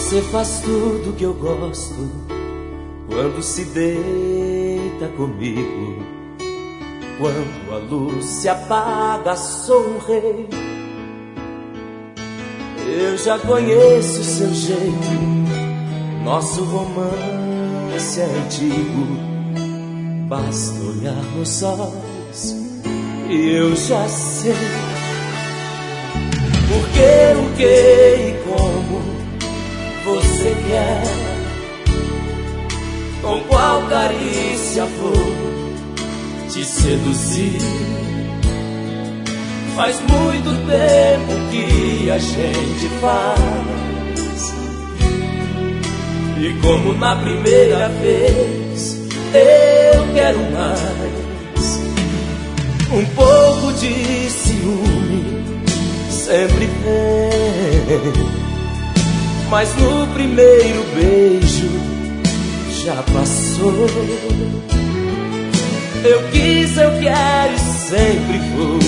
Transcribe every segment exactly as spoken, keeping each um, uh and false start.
Você faz tudo que eu gosto quando se deita comigo. Quando a luz se apaga, sou um rei. Eu já conheço o seu jeito, nosso romance é antigo. Basta olhar nos olhos e eu já sei por que, o que e como você quer. Com qual carícia vou te seduzir? Faz muito tempo que a gente faz, e como na primeira vez, eu quero mais. Um pouco de ciúme sempre vem, mas no primeiro beijo já passou. Eu quis, eu quero e sempre vou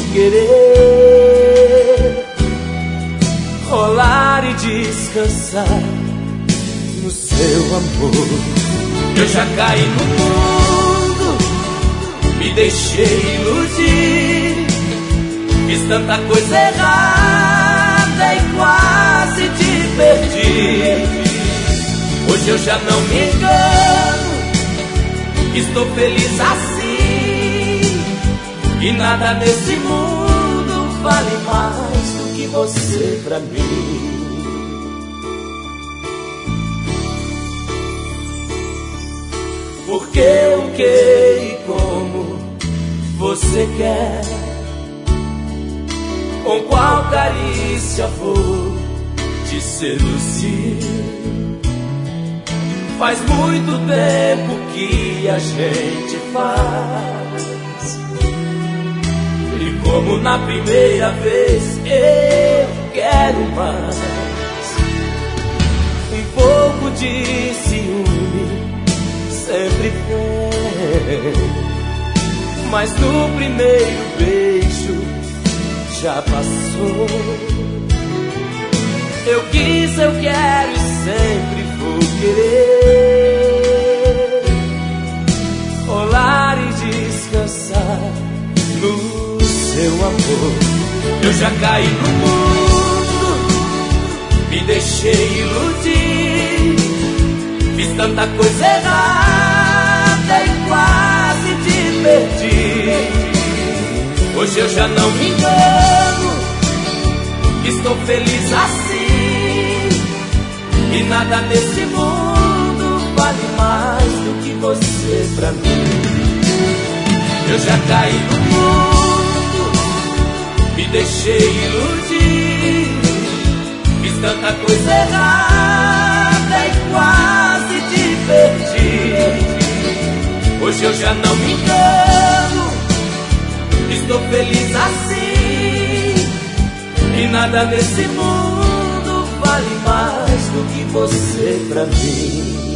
querer rolar e descansar no seu amor. Eu já caí no mundo, me deixei iludir, fiz tanta coisa errada e quase te perdi. Hoje eu já não me engano, estou feliz assim, e nada nesse mundo vale mais do que você pra mim. Porque o que e como você quer, com qual carícia vou te seduzir? Faz muito tempo que a gente faz, e como na primeira vez, eu quero mais. Um pouco de ciúme sempre vem, mas no primeiro beijo já passou. Eu quis, eu quero e sempre vou querer rolar e descansar no seu amor. Eu já caí no mundo, me deixei iludir, fiz tanta coisa errada e quase te perdi. Hoje eu já não me engano, estou feliz assim, e nada nesse mundo vale mais do que você pra mim. Eu já caí no mundo, me deixei iludir, fiz tanta coisa errada e quase te perdi. Hoje eu já não me engano, estou feliz assim, e nada nesse mundo vale mais do que você pra mim.